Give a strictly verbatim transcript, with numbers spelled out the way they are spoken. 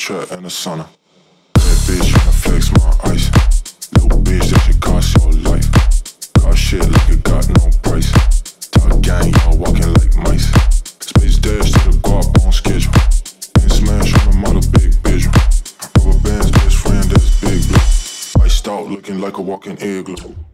trap and a sauna. Bad bitch tryna flex my ice. Little bitch, that shit cost your life. Car shit like it got no price. Top gang, y'all walking like mice. Space dash to the guap on schedule. Been smash on the model, big visual. Rubber bands, best friend, that's big blue. Iced out, looking like a walking igloo.